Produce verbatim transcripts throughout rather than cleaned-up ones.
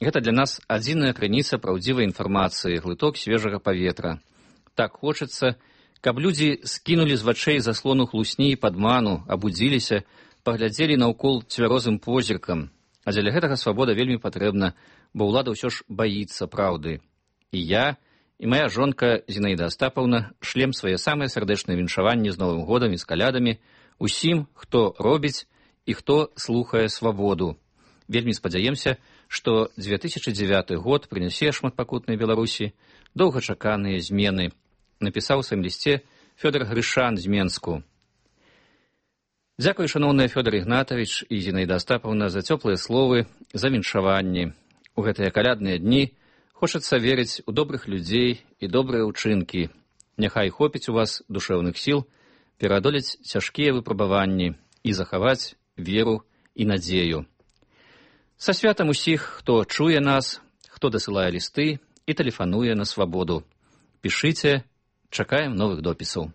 Гэта для нас адзіная крыніца праўдзівай інфармацыі, глыток свежага паветра. Так хочацца, каб людзі скінулі з вачэй заслону хлусні і падману, абудзіліся, паглядзелі наўкол цвярозым позіркам. А дзеля гэтага свабода вельмі патрэбна, бо ўлада ўсё ж баіцца праўды. І я, і моя жонка Зінаіда Астапаўна шлем свае самыя сардэчныя віншаванні з Новым годам і з калядамі усім, хто робіць і хто слухае свабоду. Вельмі спадзяемся, што две тысячы дзевяты год прынясе шматпакутнай Беларусі доўгачаканыя змены, напісаў у сваім лісце Фёдор Грышан з Менску. Дзякуй, шаноўныя Фёдор Ігнатавіч і Зінаіда Астапаўна, за цёплыя словы, за віншаванні. У гэтыя калядныя дні хочацца верыць у добрых людзей і добрыя ўчынкі. Няхай хопіць у вас душэўных сіл пераадолець цяжкія выпрабаванні і захаваць веру і надзею. Са святам усіх, хто чуе нас, хто дасылае лісты і тэлефануе на свабоду. Пішыце, чакаем новых допісаў.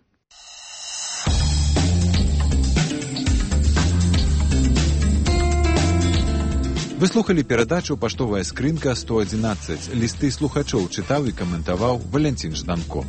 Вы слухали перадачу «Паштовая скрынка сто адзінаццаць». Лісты слухачоў чытаў і каментаваў Валянцін Жданко.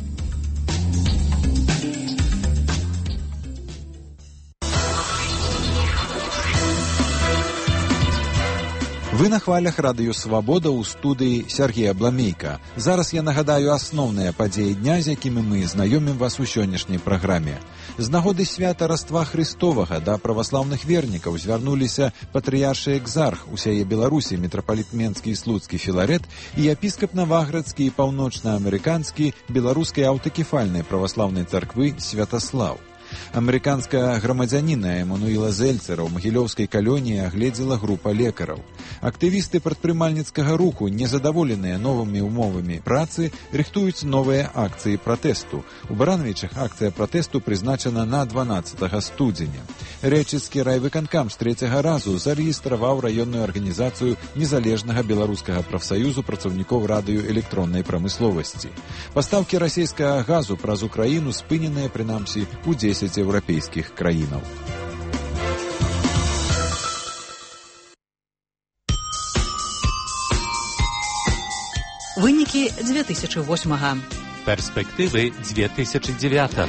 Вы на хвалях радыё «Свабода» ў студыі Сергея Бламейка. Зараз я нагадаю асноўныя падзеі дня, з якімі мы знаёмім вас у сённяшняй праграме. З нагоды свята Раства Христовага да праваслаўных вернікаў звярнуліся патрыяршы экзарх усяе Беларусі мітрапаліт Менскі і Слуцкі Філарэт і епіскап Наваградскі і паўночнаамерыканскі беларускай аўтакефальнай праваслаўнай царквы Святаслаў. Амерыканская грамадзяніна Эмануіла Зельцера ў магілёўскай калоніі агледзела група лекараў. Актывісты прадпрымальніцкага руху, незадаволеныя новымі ўмовамі працы, рыхтуюць новыя акцыі пратэсту. У Баранавічах акцыя пратэсту прызначана на дванаццатага студзеня. Рэчыцкі райвыканкам з трэцяга разу зарэгістраваў раённую арганізацыю незалежнага беларускага прафсаюзу працаўнікоў радыёэлектроннай прамысловасці. Пастаўкі расійскага газу праз Украіну спыненыя, прынамсі, у дзесяць еўрапейскіх краінаў. Вынікі две тысячи восьмага. Перспективы две тысячи девятого.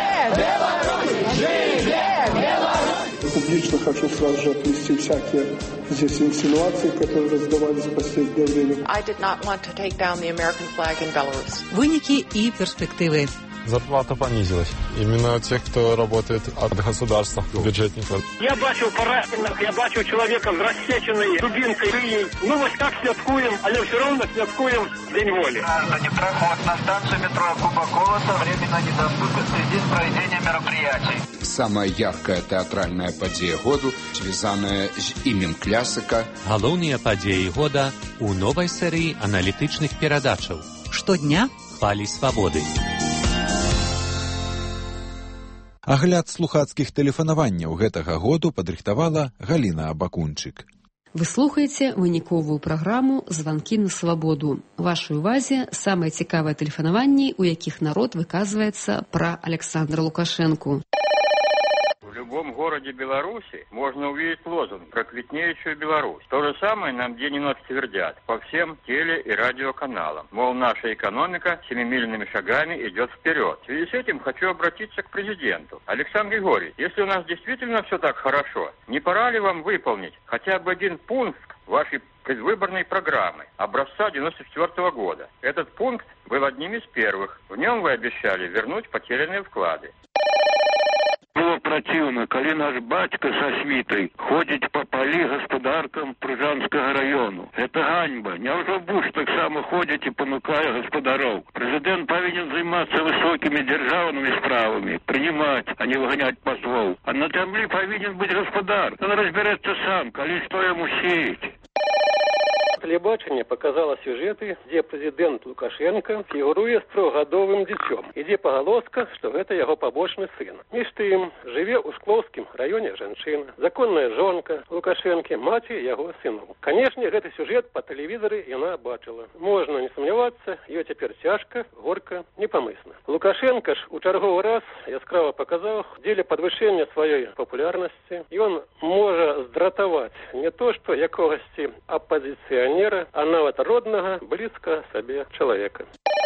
Публично хочу сразу же отмести всякие здесь инсинуации, которые раздавались в последнее время. I did not want to take down the American flag in Belarus. Вынікі і перспективы. Зарплата понизилась. Именно тех, кто работает от государства, бюджетников. Я бачу пораненых, я бачу человека с рассеченной дубинкой рыей. Ну вот как святкуем, але все равно святкуем День воли. Граждане, проход на станцию метро Кубакова временно недоступен в связи с проведением мероприятий. Самая яркая театральная падзея году, связанная с именем классика. Галоўныя падзеі года у новай серыі аналітычных перадачаў. Штодня хвалі свабоды. Агляд слухацкіх тэлефанаванняў гэтага году падрыхтавала Галіна Абакунчык. Вы слухаеце выніковую праграму «Званкі на свабоду». У вашай увазе самыя цікавыя тэлефанаванні, у якіх народ выказваецца пра Александра Лукашэнку. В любом городе Беларуси можно увидеть лозунг про квитнеющую Беларусь. То же самое нам день и ночь твердят по всем теле- и радиоканалам. Мол, наша экономика семимильными шагами идет вперед. В связи с этим хочу обратиться к президенту. Александр Григорьевич, если у нас действительно все так хорошо, не пора ли вам выполнить хотя бы один пункт вашей предвыборной программы образца девяносто четвёртого года? Этот пункт был одним из первых. В нем вы обещали вернуть потерянные вклады. Было противно, коли наш батька со свитой ходить по полі господаркам Пружанского району. Это ганьба. Неужто Буш так само ходить и понукая господаров? Президент повинен заниматься высокими державными справами, принимать, а не выгонять послов. А на земле повинен быть господар. Он разберется сам, коли что ему сеять. Телебачення показало сюжеты, где президент Лукашенко фігурує з трохгадовым дзіцем. І дзе пагалоска, што гэта яго пабочны сын. Між тым, жыве ў Шклоўскім раёне жанчына, законная жонка Лукашэнкі, маці яго сыноў. Канешне, гэты сюжет па тэлевізары яна бачыла. Можна не сумнявацца, ёй цяпер цяжка, горка, непамысна. Лукашенко ж у чарговы раз яскрава паказаў, дзеля падвышэння сваёй папулярнасці ён можа здратаваць не то што якогасьці апазіцыянера, пенсионера, а нават родного, близко себе человека.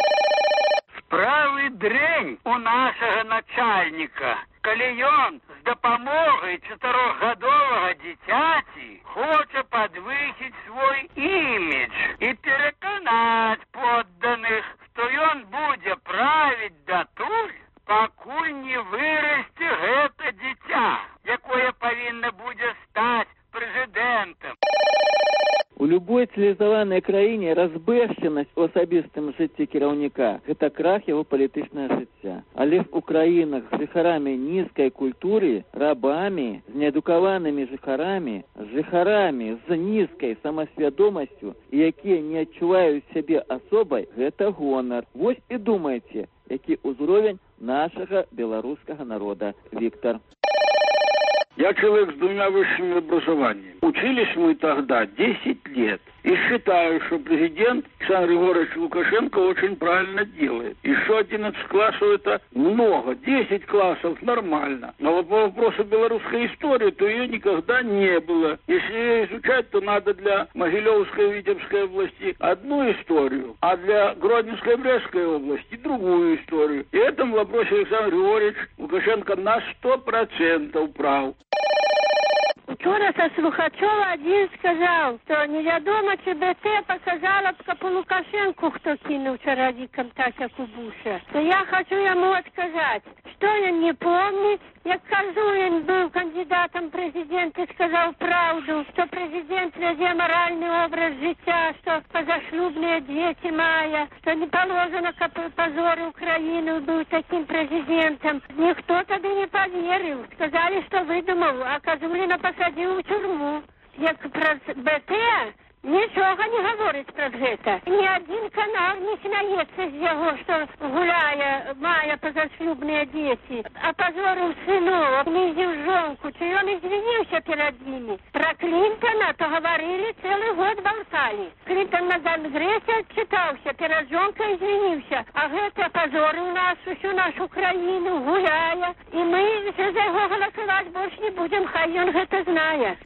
Справы дрэнь у нашага начальніка, калі ён з дапамогай чатырохгадовага дзіцяці хоча падвысіць свой імідж і пераканаць подданых, што ён будзе правіць датуль, пакуль не вырасце гэта дзіця, якое павінна будзе стаць прэзідэнтам. У любой цивілізаванай краіне разбэшчанасць у асабістым жыцці кіраўніка – гэта крах яго палітычнага жыцця. Але ў краінах з жыхарамі нізкай культуры, рабамі, з неадукаванымі жыхарамі, жыхарамі з нізкай самасвядомасцю, якія не адчуваюць сябе асобай, гэта гонар. Вось і думайце, які ўзровень нашага беларускага народа. Виктор. Я человек с двумя высшими образованиями. Учились мы тогда десять лет. И считаю, что президент Александр Григорьевич Лукашенко очень правильно делает. Еще одиннадцать классов это много. десять классов нормально. Но вот по вопросу белорусской истории, то ее никогда не было. Если ее изучать, то надо для Могилевской и Витебской области одну историю, а для Гродненской и Брестской области другую историю. И в этом вопросе Александр Григорьевич Лукашенко на сто процентов прав. Вчора со Слухачова один сказал, что неведомо, чи БТ показала по Лукашенку, кто кинул вчера ВКонтакте Кубуша. То я хочу ему сказать, что он не помнит, як Казулин был кандидатом в президенты, сказал правду, что президент веде моральный образ життя, что позашлюбные дети мая, что не положено позоры Украины, был таким президентом. Никто тогда не поверил. Сказали, что выдумал, а Казулина посадил в тюрьму. Як про БТ нічого не говорить про гэта. Ні один канал не смяецца з яго, што гуляе, мае позашлюбныя дзеці, а позорыў сыноў, абнізіў жонку, ці ён извиніўся перад імі. Про Клінтона то говорили цэлы год болтали. Клінтон на Конгрессе отчитаўся, перад жонкой извиніўся, а гэта позорыў нас, усю нашу краіну, гуляе, і мы за яго галасаваць больш не будем, хай ён гэта знае.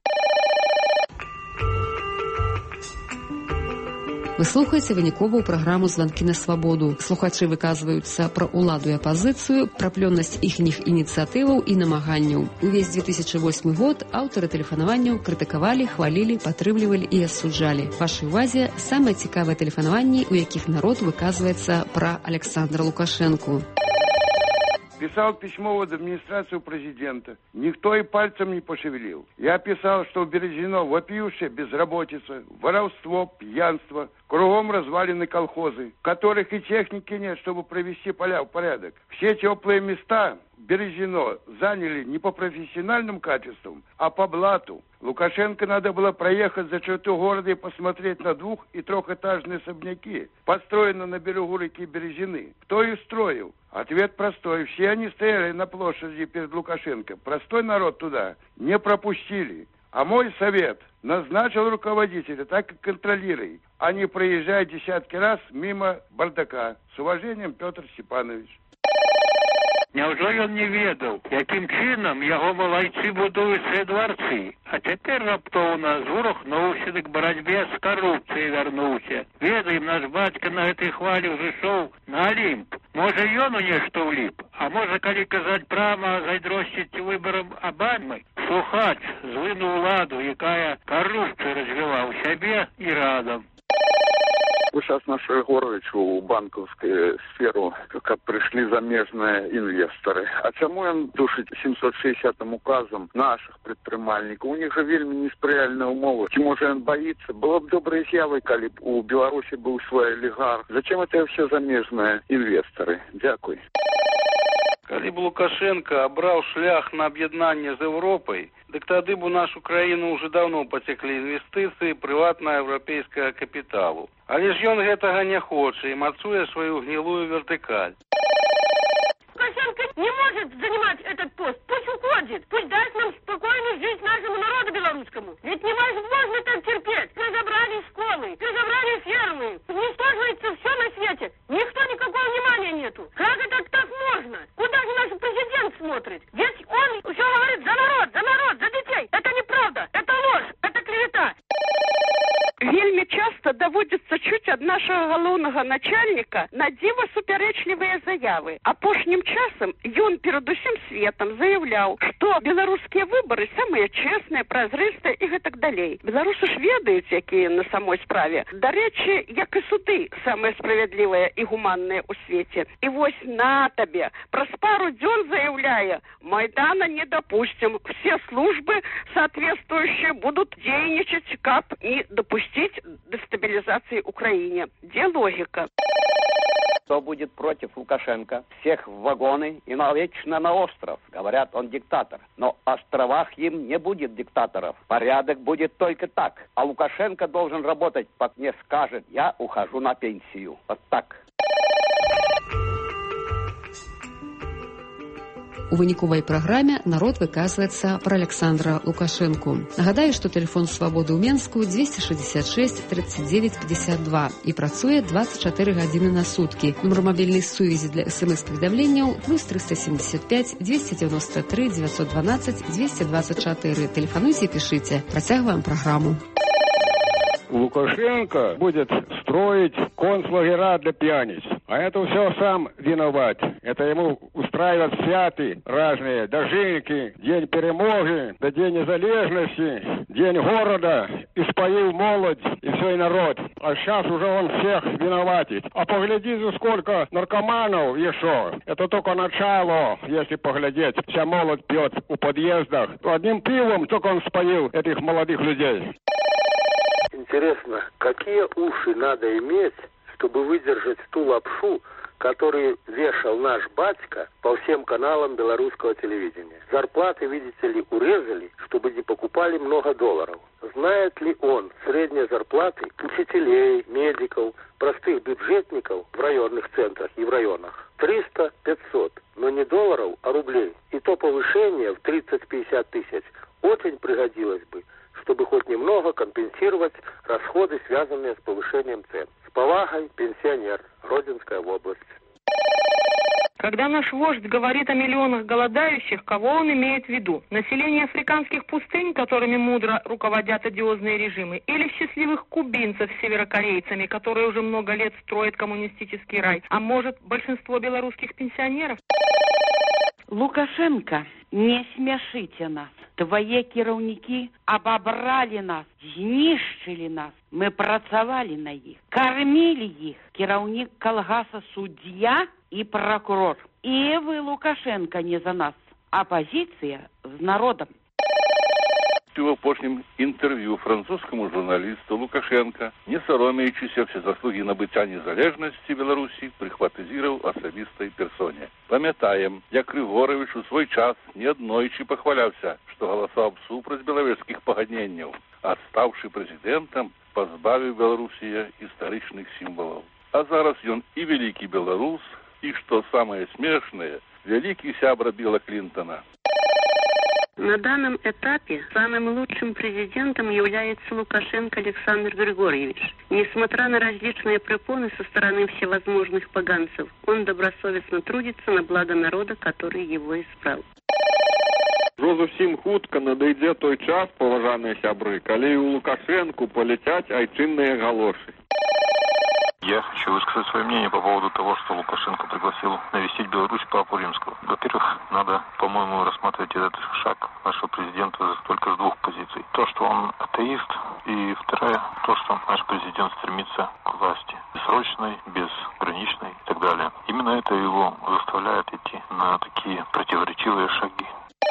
Вы слухаеце выніковую праграму «Званкі на свабоду». Слухачы выказваюцца пра ўладу і апазіцыю, пра плённасць іхніх ініцыятываў і намаганняў. Увесь две тысячи восьмы год аўтары тэлефанаванняў крытыкавалі, хвалілі, падтрымлівалі і асуджалі. Вашай увазе самыя цікавыя тэлефанаванні, у якіх народ выказваецца пра Александра Лукашенку. Писал письмо в администрацию президента. Никто и пальцем не пошевелил. Я писал, что в Березино вопиющая безработица, воровство, пьянство, кругом развалины колхозы, в которых и техники нет, чтобы привести поля в порядок. Все теплые места Березино заняли не по профессиональным качествам, а по блату. Лукашенко надо было проехать за черту города и посмотреть на двух- и трехэтажные особняки, построенные на берегу реки Березины. Кто их строил? Ответ простой. Все они стояли на площади перед Лукашенко. Простой народ туда не пропустили. А мой совет: назначил руководителя, так и контролируй, а не проезжай десятки раз мимо бардака. С уважением, Петр Степанович. Няўжо ён не ведаў, якім чынам яго малайцы будуюць свае дварцы, а цяпер раптоўна зворухнуўся, дык барацьбе з карупцыяй вярнуўся. Ведаем, наш бацька на гэтай хвалі ўжо ішоў на Алімп. Можа, ён у нешта ўліп, а можа, калі казаць прама, зайздросціць выбарам Абамы, слухач злыну ўладу, якая карупцыю развіла ў сябе і радам. Вы сейчас, наш Егорович, у банковскую сферу, как пришли замежные инвесторы. А чему им душить семьсот шестидесятым указом наших предпринимальников? У них же вельми несприяльные умовы. Чи може он боится? Было бы доброй изъявой, коли у Беларуси был свой олигарх. Зачем это все замежные инвесторы? Дякую. Калі б Лукашенко абраў шлях на аб'яднанне з Еўропай, дык тады б у нашу краіну ўжо даўно пацеклі інвестыцыі прыватнага еўрапейскага капіталу. Але ж ён гэтага не хоча і мацуе сваю гнілую вертыкаль. Лукашенко не может занимать этот пост. Пусть уходит. Пусть даст нам спокойную жизнь нашему народу белорусскому. Ведь невозможно так терпеть. Разобрали школы, разобрали фермы. Уничтоживается все на свете. Никто никакого внимания нету. Как это так можно? Куда же наш президент смотрит? Ведь он все говорит за народ, за народ, за детей. Это неправда, это ложь, это клевета. Вельми часто даводзіцца чуць ад нашага галоўнага начальніка на дзіва супярэчлівыя заявы. Апошнім часам ён перад усім светам заяўляў, што беларускія выбары самыя чэсныя, празрыстыя і гэтак далей. Беларусы ж ведаюць, якія на самой справе. Дарэчы, як і суды, самыя справядлівыя і гуманныя ў свеце. І вось на табе, праз пару дзён заяўляе, Майдана не допустим, все службы соответствующие будут деятельничать, как и допустить дестабилизации Украине. Где логика? Кто будет против Лукашенко? Всех в вагоны и навечно на остров. Говорят, он диктатор. Но в островах им не будет диктаторов. Порядок будет только так. А Лукашенко должен работать, пока не скажет, я ухожу на пенсию. Вот так. У выніковай праграме народ выказваецца пра Александра Лукашэнку. Нагадаю, што тэлефон свабоды ў Менску двести шестьдесят шесть тридцать девять пятьдесят два і працуе двадцать четыре гадзіны на суткі. Нумар мабільнай сувязі для смс-паведамленняў плюс триста семьдесят пять двести девяносто три девятьсот двенадцать двести двадцать четыре. Тэлефануйце і пішыце. Працягваем праграму. Лукашенко будет строить концлагеря для пьяниц. А это все сам виноват. Это ему устраивают святы разные. Дожинки, День перемоги, да День незалежности, День города. И споил молодь, и все, и народ. А сейчас уже он всех виноватит. А поглядите, сколько наркоманов еще. Это только начало, если поглядеть. Вся молодь пьет у подъездах. Одним пивом только он споил этих молодых людей. Интересно, какие уши надо иметь, чтобы выдержать ту лапшу, которую вешал наш батька по всем каналам белорусского телевидения. Зарплаты, видите ли, урезали, чтобы не покупали много долларов. Знает ли он средние зарплаты учителей, медиков, простых бюджетников в районных центрах и в районах? триста-пятьсот, но не долларов, а рублей. И то повышение в тридцать-пятьдесят тысяч очень пригодилось бы, чтобы хоть немного компенсировать расходы, связанные с повышением цен. С повагой, пенсионер, Гродненская область. Когда наш вождь говорит о миллионах голодающих, кого он имеет в виду? Население африканских пустынь, которыми мудро руководят одиозные режимы, или счастливых кубинцев с северокорейцами, которые уже много лет строят коммунистический рай? А может, большинство белорусских пенсионеров? Лукашенко, не смяшыце нас. Твае кіраўнікі абабралі нас, знішчылі нас. Мы працавалі на іх, кармілі іх. Кіраўнік калгаса суддзя і прокурор. І вы, Лукашенко, не за нас. Оппозиция с народом. В апошнім інтерв'ю французькому журналісту Лукашенка, не соромеючися всі заслуги набиття незалежності Білорусі, прихватизував особистій персоні. Пам'ятаємо, як Григорович у свій час неоднойчі похвалявся, що голосував супроть білоруських погодненнів, а ставши президентом, позбавив Білорусі історичних символів. А зараз він і великий білорус, і, що саме смішне, великий сябра Білла Клінтона. На данном этапе самым лучшим президентом является Лукашенко Александр Григорьевич. Несмотря на различные препоны со стороны всевозможных поганцев, он добросовестно трудится на благо народа, который его избрал. Ужо зусім хутка надыйдзе той час, поважаныя сябры, калі у Лукашенку полетят айчынныя галошы. Я хочу высказать свое мнение по поводу того, что Лукашенко пригласил навестить Беларусь Папу Римского. Во-первых, надо, по-моему, рассматривать этот шаг нашего президента только с двух позиций. То, что он атеист, и второе, то, что наш президент стремится к власти. Бессрочной, безграничной и так далее. Именно это его заставляет идти на такие противоречивые шаги.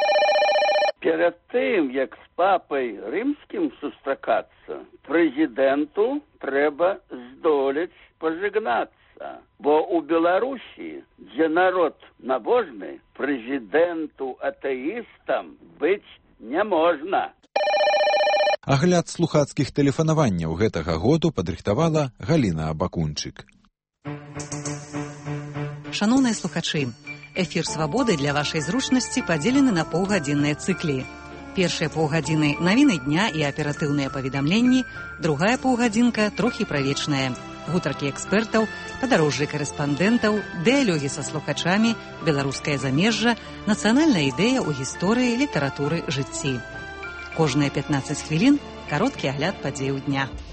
Перед тым, як з папай рымскім сустракацца, прэзідэнту трэба здолець пажыгнацца. Бо ў Беларусі, дзе народ набожны, прэзідэнту атэістам быць не можна. Агляд слухацкіх тэлефанаванняў гэтага году падрыхтавала Галіна Абакунчык. Шановныя слухачы, эфір «Свабоды» для вашай зручнасці падзелены на паўгадзінныя цыклі. Першыя паўгадзіны навіны дня і аператыўныя паведамленні, другая паўгадзінка трохі правечная. Гутаркі экспертаў, падарожжы карэспандэнтаў, дыялогі са слухачамі, беларускае замежжа, нацыянальная ідэя ў гісторыі, літаратуры, жыцці. Кожныя пятнаццаць хвілін кароткі агляд падзеяў дня.